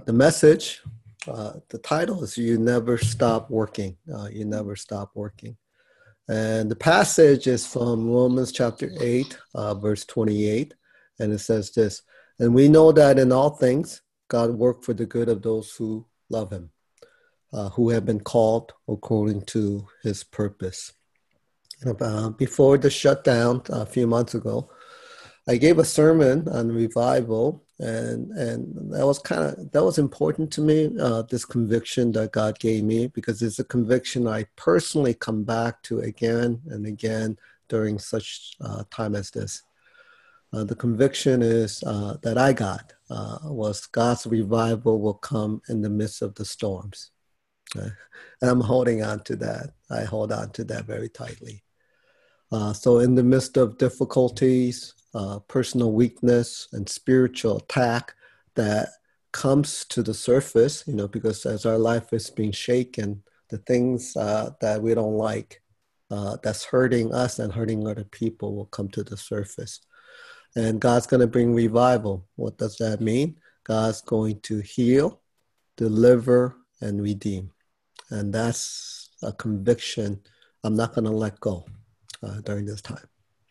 The message, the title is You Never Stop Working. You never stop working. And the passage is from Romans chapter 8, verse 28. And it says this, and we know that in all things, God worked for the good of those who love him, who have been called according to his purpose. Before the shutdown a few months ago, I gave a sermon on revival, and that was important to me, this conviction that God gave me, because it's a conviction I personally come back to again and again during such time as this. The conviction is that I got was God's revival will come in the midst of the storms. And I'm holding on to that. I hold on to that very tightly. So in the midst of difficulties, personal weakness and spiritual attack that comes to the surface, because as our life is being shaken, the things that we don't like, that's hurting us and hurting other people will come to the surface. And God's going to bring revival. What does that mean? God's going to heal, deliver, and redeem. And that's a conviction I'm not going to let go during this time.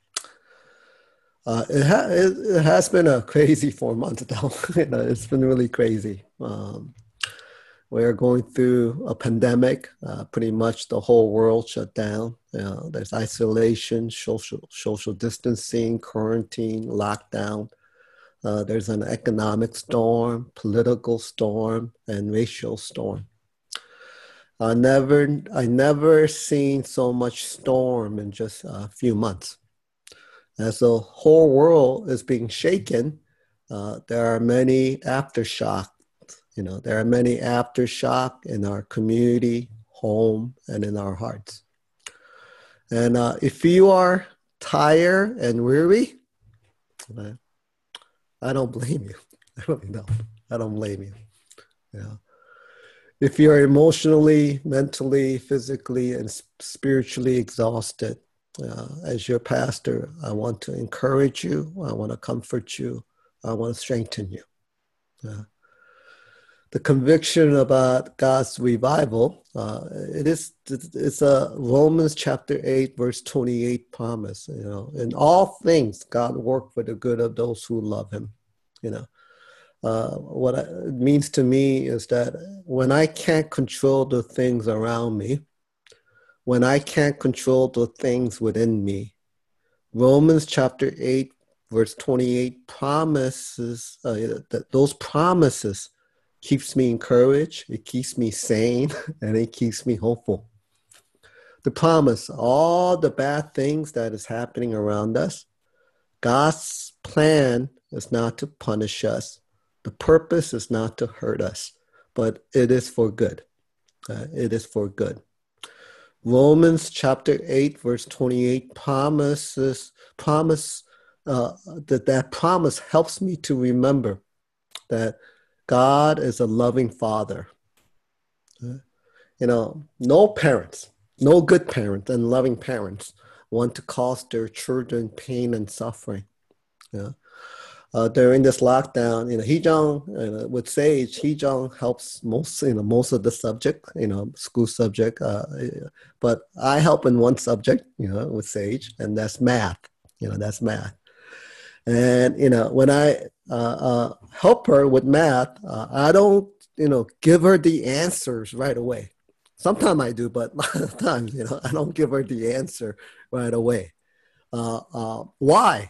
It has been a crazy 4 months though. It's been really crazy. We're going through a pandemic. Pretty much the whole world shut down. There's isolation, social distancing, quarantine, lockdown. There's an economic storm, political storm, and racial storm. I never seen so much storm in just a few months. As the whole world is being shaken, there are many aftershocks. There are many aftershock in our community, home, and in our hearts. And if you are tired and weary, I don't blame you. I really don't. I don't blame you. If you're emotionally, mentally, physically, and spiritually exhausted, as your pastor, I want to encourage you. I want to comfort you. I want to strengthen you. The conviction about God's revival, it's a Romans chapter 8, verse 28 promise. In all things, God worked for the good of those who love him. What it means to me is that when I can't control the things around me, when I can't control the things within me, Romans chapter 8, verse 28 promises, that those promises keeps me encouraged, it keeps me sane, and it keeps me hopeful. The promise, all the bad things that is happening around us, God's plan is not to punish us. The purpose is not to hurt us, but it is for good. It is for good. Romans chapter 8, verse 28 that promise helps me to remember that God is a loving father. No parents, no good parents and loving parents want to cause their children pain and suffering. During this lockdown, Heejong, with Sage, Heejong helps most of the subject, school subject. But I help in one subject, with Sage, and that's math. That's math. And, when I help her with math, I don't, give her the answers right away. Sometimes I do, but a lot of times, I don't give her the answer right away. Why?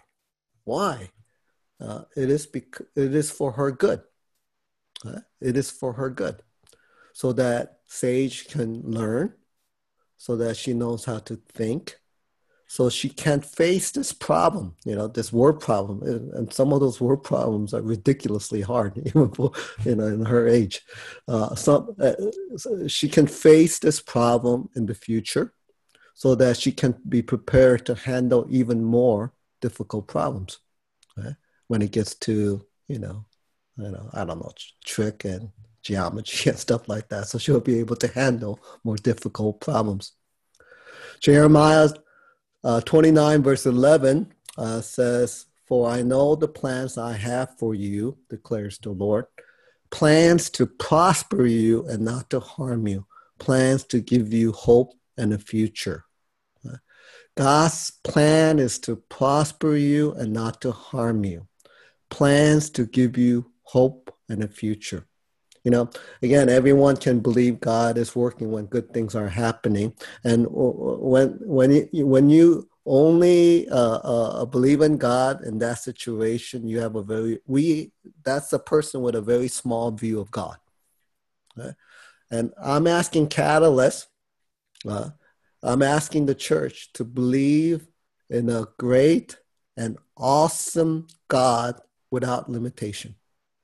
It is for her good. It is for her good, so that Sage can learn, so that she knows how to think, so she can face this problem, this word problem. And some of those word problems are ridiculously hard, even for, in her age. So she can face this problem in the future, so that she can be prepared to handle even more difficult problems. Right? When it gets to, I don't know, trick and geometry and stuff like that. So she'll be able to handle more difficult problems. Jeremiah 29 verse 11 says, "For I know the plans I have for you, declares the Lord, plans to prosper you and not to harm you, plans to give you hope and a future. God's plan is to prosper you and not to harm you, plans to give you hope and a future. You know, again, everyone can believe God is working when good things are happening, and when you only believe in God in that situation, you have that's a person with a very small view of God. Right? And I'm asking Catalyst, I'm asking the church to believe in a great and awesome God without limitation.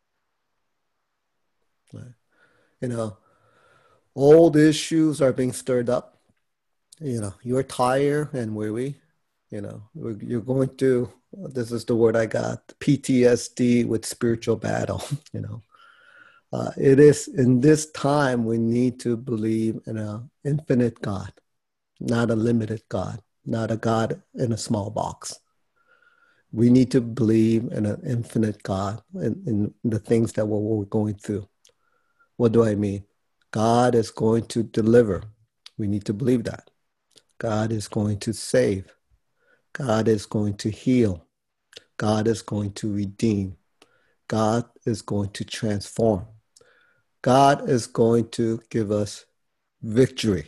Right? You know, old issues are being stirred up. You know, you're tired and weary. You know, you're going through, this is the word I got, PTSD with spiritual battle. You know, it is in this time we need to believe in an infinite God, not a limited God, not a God in a small box. We need to believe in an infinite God in the things that we're going through. What do I mean? God is going to deliver. We need to believe that. God is going to save. God is going to heal. God is going to redeem. God is going to transform. God is going to give us victory.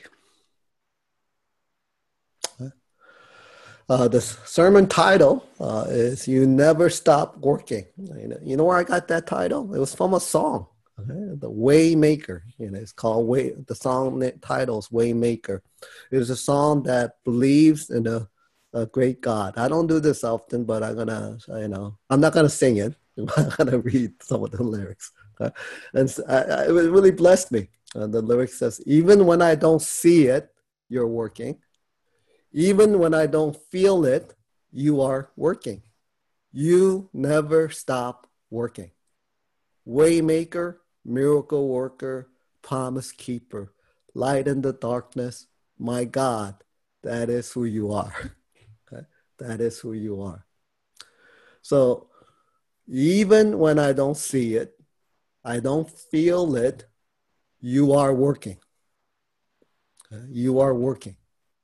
The sermon title is "You Never Stop Working." You know where I got that title? It was from a song, okay? The Waymaker. You know, it's called Way. The song title is Waymaker. It is a song that believes in a great God. I don't do this often, but I'm gonna, I'm not gonna sing it. I'm gonna read some of the lyrics, and it really blessed me. The lyric says, "Even when I don't see it, you're working. Even when I don't feel it, you are working. You never stop working. Waymaker, miracle worker, promise keeper, light in the darkness. My God, that is who you are." Okay? That is who you are. So even when I don't see it, I don't feel it, you are working. Okay? You are working.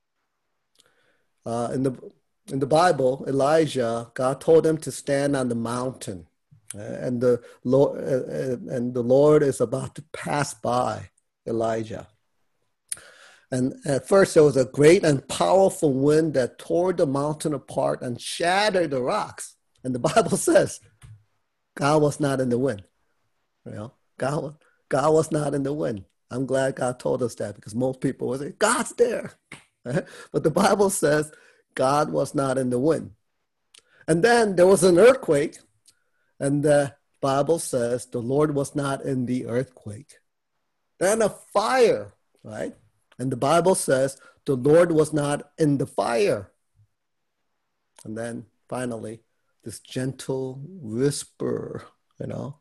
In the Bible, Elijah, God told him to stand on the mountain, and the Lord is about to pass by Elijah. And at first, there was a great and powerful wind that tore the mountain apart and shattered the rocks. And the Bible says God was not in the wind. You know, God was not in the wind. I'm glad God told us that, because most people would say, God's there. But the Bible says God was not in the wind. And then there was an earthquake, and the Bible says the Lord was not in the earthquake. Then a fire, right? And the Bible says the Lord was not in the fire. And then finally, this gentle whisper, you know.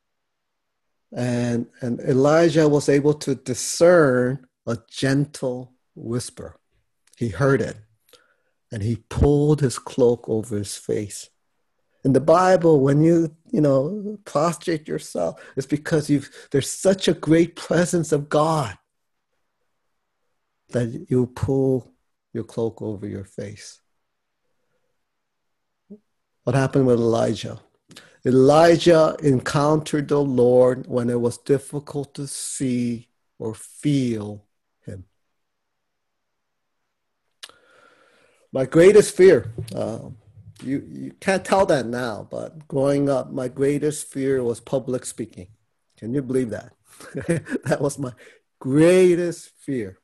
And Elijah was able to discern a gentle whisper. He heard it, and he pulled his cloak over his face. In the Bible, when you prostrate yourself, it's because there's such a great presence of God that you pull your cloak over your face. What happened with Elijah? Elijah encountered the Lord when it was difficult to see or feel him. My greatest fear, you can't tell that now, but growing up, my greatest fear was public speaking. Can you believe that? That was my greatest fear,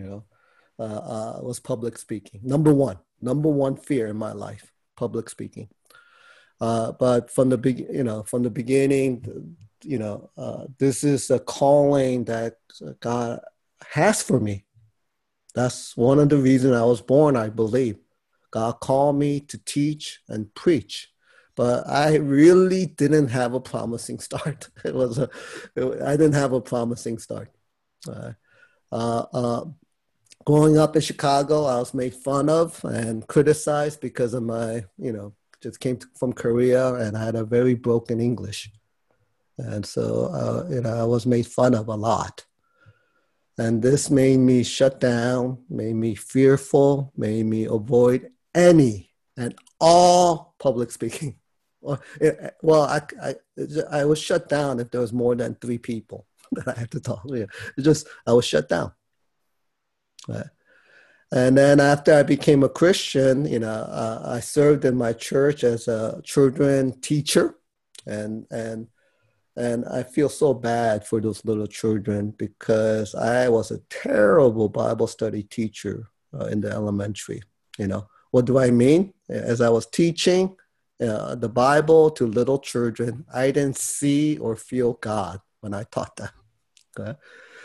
was public speaking. Number one fear in my life, public speaking. But from the beginning, this is a calling that God has for me. That's one of the reasons I was born, I believe. God called me to teach and preach, but I really didn't have a promising start. I didn't have a promising start. Growing up in Chicago, I was made fun of and criticized because of my, just came from Korea, and I had a very broken English. And so, I was made fun of a lot. And this made me shut down, made me fearful, made me avoid any and all public speaking. Well, I was shut down if there was more than 3 people that I had to talk to. I was shut down. Right? And then after I became a Christian, I served in my church as a children teacher, and I feel so bad for those little children because I was a terrible Bible study teacher in the elementary. What do I mean? As I was teaching the Bible to little children, I didn't see or feel God when I taught them. Okay?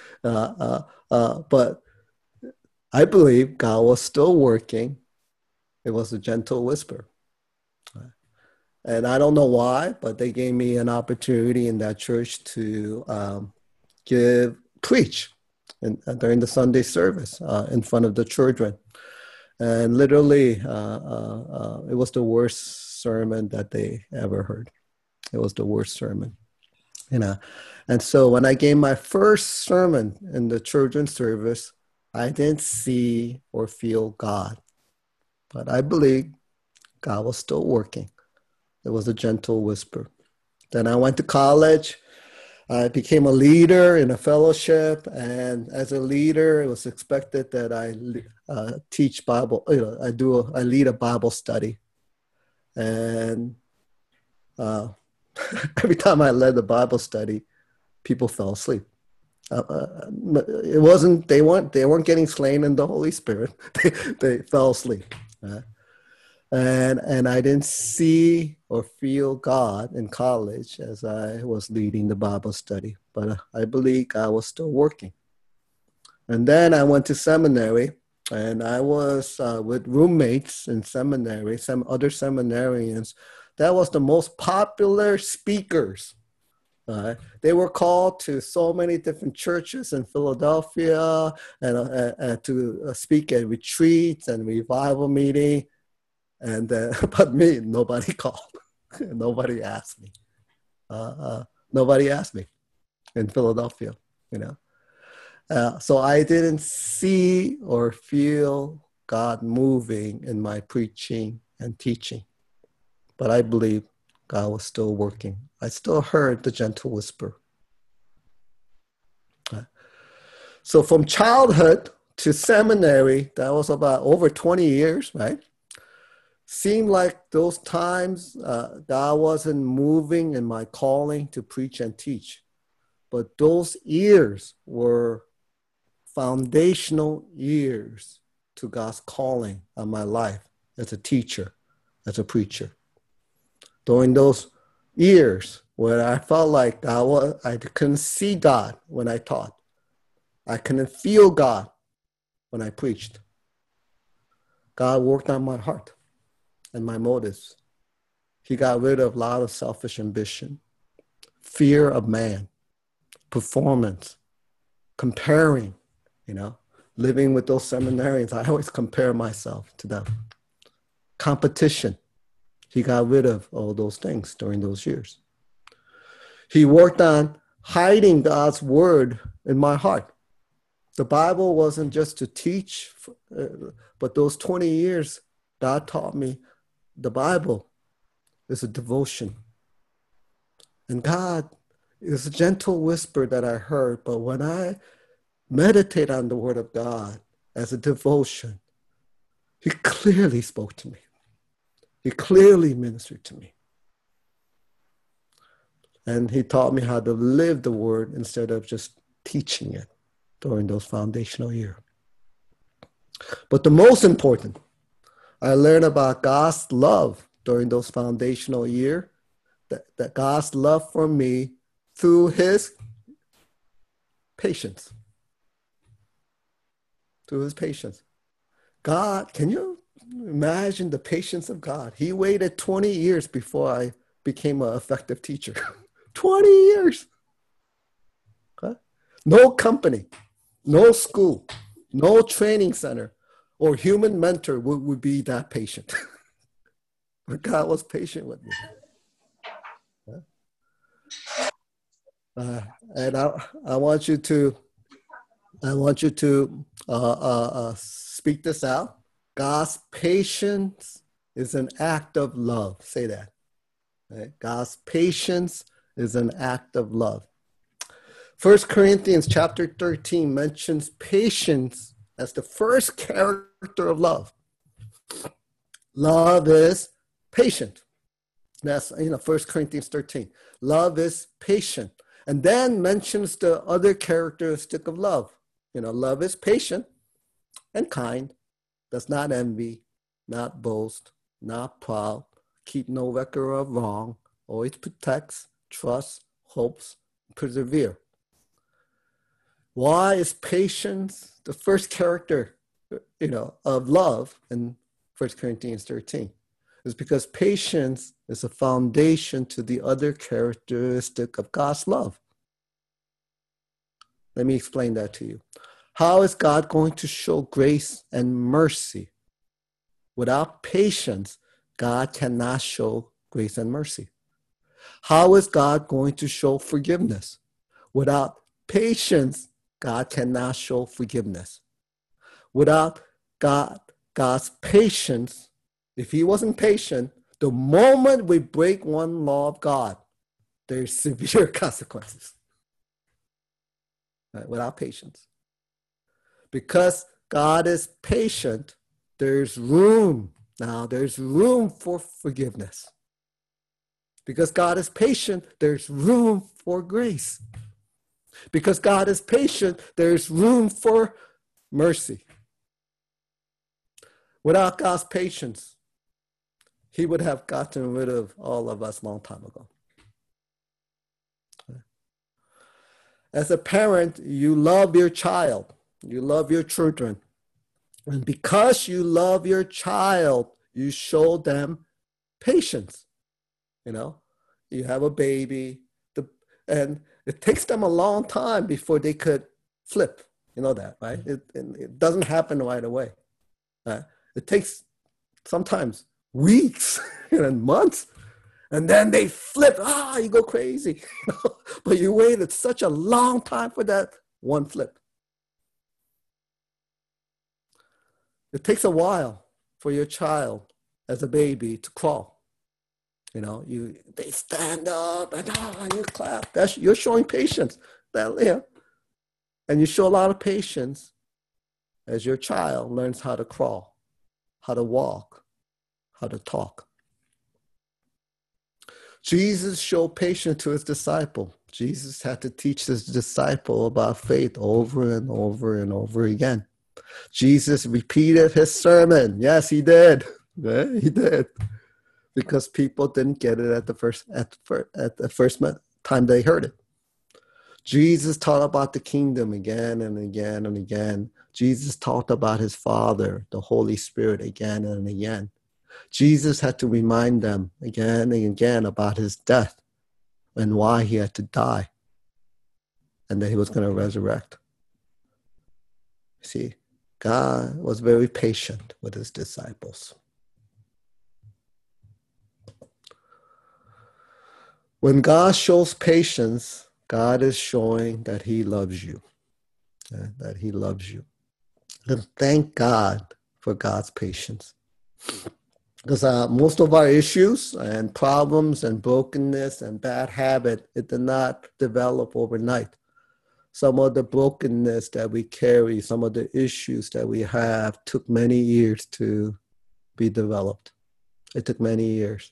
But I believe God was still working. It was a gentle whisper. And I don't know why, but they gave me an opportunity in that church to preach during the Sunday service in front of the children. And literally, it was the worst sermon that they ever heard. It was the worst sermon. And so when I gave my first sermon in the children's service, I didn't see or feel God, but I believe God was still working. It was a gentle whisper. Then I went to college. I became a leader in a fellowship, and as a leader, it was expected that I teach Bible. I lead a Bible study, and every time I led the Bible study, people fell asleep. It wasn't they weren't getting slain in the Holy Spirit. They fell asleep, and I didn't see or feel God in college as I was leading the Bible study. But I believe God was still working. And then I went to seminary, and I was with roommates in seminary, some other seminarians. That was the most popular speakers. They were called to so many different churches in Philadelphia and to speak at retreats and revival meeting. And but me, nobody called. Nobody asked me. Nobody asked me in Philadelphia, So I didn't see or feel God moving in my preaching and teaching. But I believe God was still working. I still heard the gentle whisper. So from childhood to seminary, that was about over 20 years, right? Seemed like those times God wasn't moving in my calling to preach and teach. But those years were foundational years to God's calling on my life as a teacher, as a preacher. During those years where I felt like I couldn't see God when I taught. I couldn't feel God when I preached. God worked on my heart and my motives. He got rid of a lot of selfish ambition, fear of man, performance, comparing, living with those seminarians. I always compare myself to them. Competition. He got rid of all those things during those years. He worked on hiding God's word in my heart. The Bible wasn't just to teach, but those 20 years, God taught me the Bible is a devotion. And God is a gentle whisper that I heard, but when I meditate on the word of God as a devotion, He clearly spoke to me. He clearly ministered to me. And He taught me how to live the word instead of just teaching it during those foundational years. But the most important, I learned about God's love during those foundational years, that God's love for me through His patience. Through His patience. God, can you imagine the patience of God? He waited 20 years before I became an effective teacher. 20 years. Okay? No company, no school, no training center or human mentor would be that patient. But God was patient with me. Uh, and I want you to speak this out. God's patience is an act of love. Say that. Right? God's patience is an act of love. 1 Corinthians chapter 13 mentions patience as the first character of love. Love is patient. That's 1 Corinthians 13. Love is patient. And then mentions the other characteristic of love. Love is patient and kind, does not envy, not boast, not proud, keep no record of wrong, always protects, trusts, hopes, persevere. Why is patience the first character, of love in 1 Corinthians 13? It's because patience is a foundation to the other characteristic of God's love. Let me explain that to you. How is God going to show grace and mercy? Without patience, God cannot show grace and mercy. How is God going to show forgiveness? Without patience, God cannot show forgiveness. Without God's patience, if he wasn't patient, the moment we break one law of God, there's severe consequences. Right? Without patience. Because God is patient, there's room. Now, there's room for forgiveness. Because God is patient, there's room for grace. Because God is patient, there's room for mercy. Without God's patience, he would have gotten rid of all of us a long time ago. As a parent, you love your child. You love your children. And because you love your child, you show them patience. You have a baby, and it takes them a long time before they could flip. You know that, right? It doesn't happen right away. It takes sometimes weeks and months, and then they flip. You go crazy. But you waited such a long time for that one flip. It takes a while for your child as a baby to crawl. They stand up and you clap. You're showing patience. And you show a lot of patience as your child learns how to crawl, how to walk, how to talk. Jesus showed patience to his disciple. Jesus had to teach his disciple about faith over and over and over again. Jesus repeated his sermon. Yes, he did. Yeah, he did. Because people didn't get it at the first time they heard it. Jesus taught about the kingdom again and again and again. Jesus talked about his Father, the Holy Spirit, again and again. Jesus had to remind them again and again about his death and why he had to die and that he was going to resurrect. See, God was very patient with his disciples. When God shows patience, God is showing that he loves you, that he loves you. And thank God for God's patience. Because most of our issues and problems and brokenness and bad habit, it did not develop overnight. Some of the brokenness that we carry, some of the issues that we have took many years to be developed. It took many years.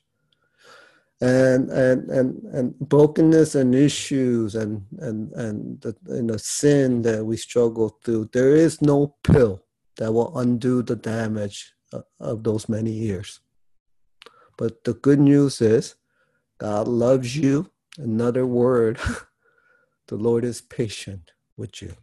And brokenness and issues and the sin that we struggle through, there is no pill that will undo the damage of those many years. But the good news is God loves you. Another word, the Lord is patient with you.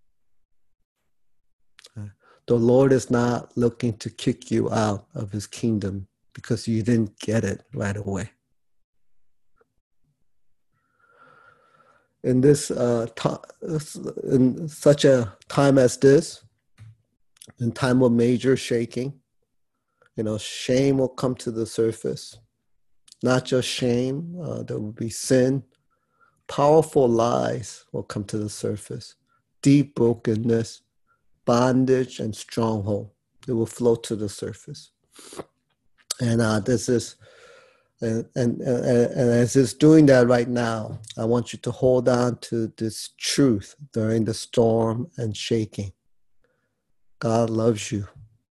The Lord is not looking to kick you out of his kingdom because you didn't get it right away. In this in such a time as this, in time of major shaking, shame will come to the surface. Not just shame, there will be sin, Powerful lies will come to the surface. Deep brokenness, bondage, and stronghold. It will float to the surface. And this is, and as it's doing that right now, I want you to hold on to this truth during the storm and shaking. God loves you.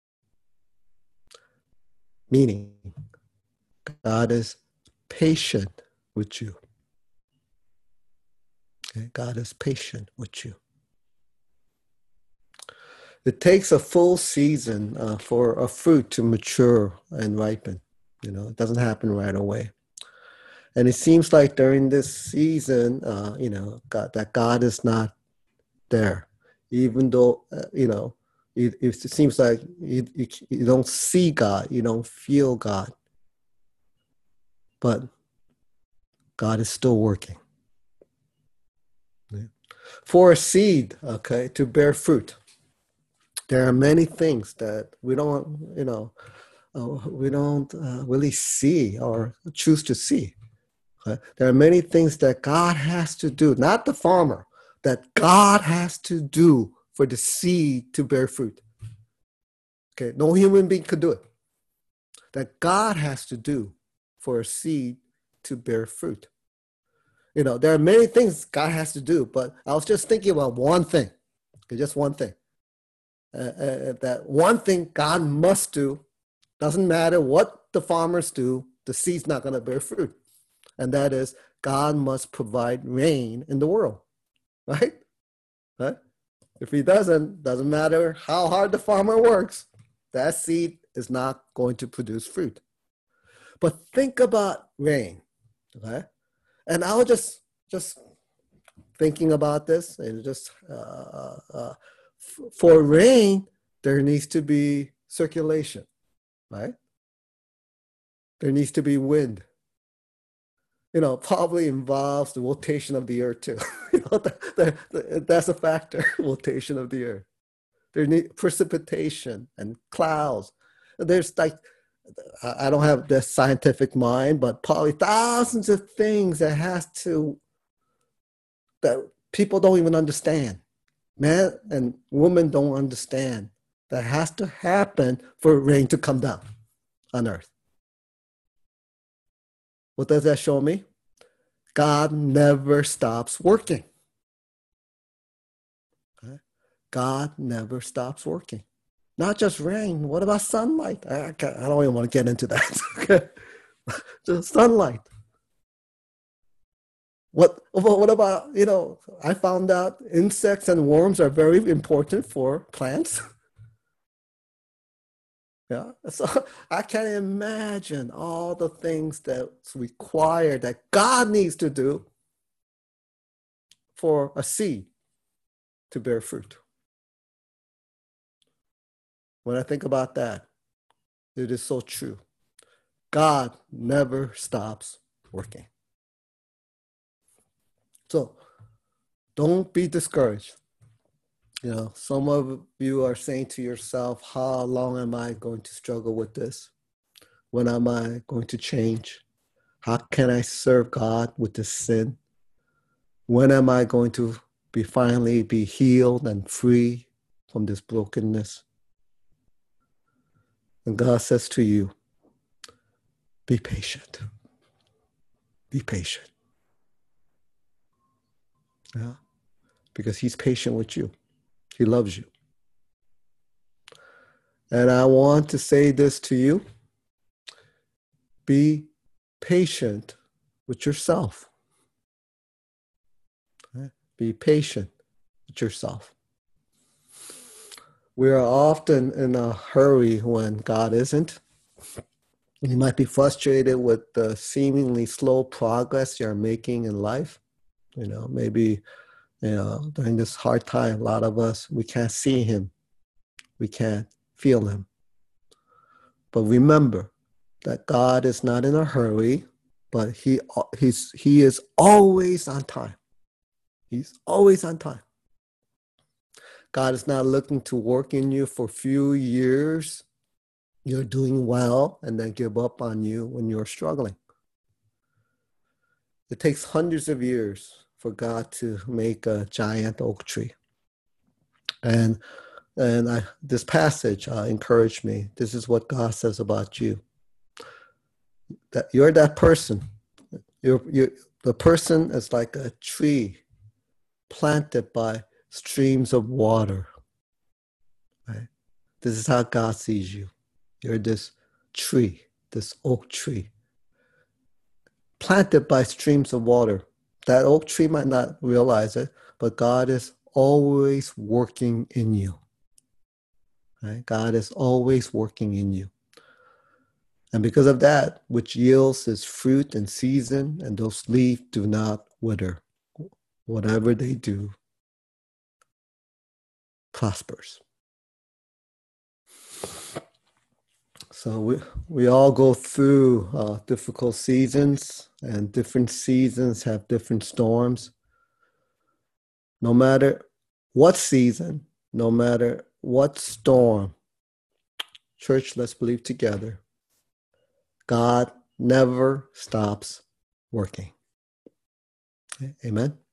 Meaning, God is patient with you. Okay? God is patient with you. It takes a full season for a fruit to mature and ripen. It doesn't happen right away. And it seems like during this season, God is not there, even though it seems like you don't see God, you don't feel God, but God is still working. Yeah. For a seed, to bear fruit, there are many things that we don't really see or choose to see. Okay? There are many things that God has to do, not the farmer, that God has to do for the seed to bear fruit. Okay, no human being could do it. That God has to do for a seed to bear fruit. There are many things God has to do, but I was just thinking about one thing, just one thing. That one thing God must do, doesn't matter what the farmers do, the seed's not going to bear fruit. And that is, God must provide rain in the world, right? If he doesn't matter how hard the farmer works, that seed is not going to produce fruit. But think about rain, okay? And I was just thinking about this, and for rain, there needs to be circulation, right? There needs to be wind. Probably involves the rotation of the earth too. That's a factor, rotation of the earth. There need precipitation and clouds. There's I don't have the scientific mind, but probably thousands of things that people don't even understand. Man and woman don't understand. That has to happen for rain to come down on earth. What does that show me? God never stops working. Okay? God never stops working. Not just rain. What about sunlight? I don't even want to get into that. Okay? Just sunlight. What about, I found out insects and worms are very important for plants. Yeah. So I can imagine all the things that's required that God needs to do for a seed to bear fruit. When I think about that, it is so true. God never stops working. So don't be discouraged. Some of you are saying to yourself, how long am I going to struggle with this? When am I going to change? How can I serve God with this sin? When am I going to finally be healed and free from this brokenness? And God says to you, be patient. Be patient. Yeah? Because he's patient with you. He loves you. And I want to say this to you. Be patient with yourself. Be patient with yourself. We are often in a hurry when God isn't. You might be frustrated with the seemingly slow progress you're making in life. Maybe, during this hard time, a lot of us, we can't see him. We can't feel him. But remember that God is not in a hurry, but he is always on time. He's always on time. God is not looking to work in you for a few years. You're doing well and then give up on you when you're struggling. It takes hundreds of years for God to make a giant oak tree. And this passage encouraged me. This is what God says about you. That you're that person. The person is like a tree planted by streams of water. Right? This is how God sees you. You're this tree, this oak tree, planted by streams of water. That oak tree might not realize it, but God is always working in you. Right? God is always working in you. And because of that, which yields its fruit in season, and those leaves do not wither. Whatever they do prospers. So we all go through difficult seasons, and different seasons have different storms. No matter what season, no matter what storm, church, let's believe together, God never stops working. Amen.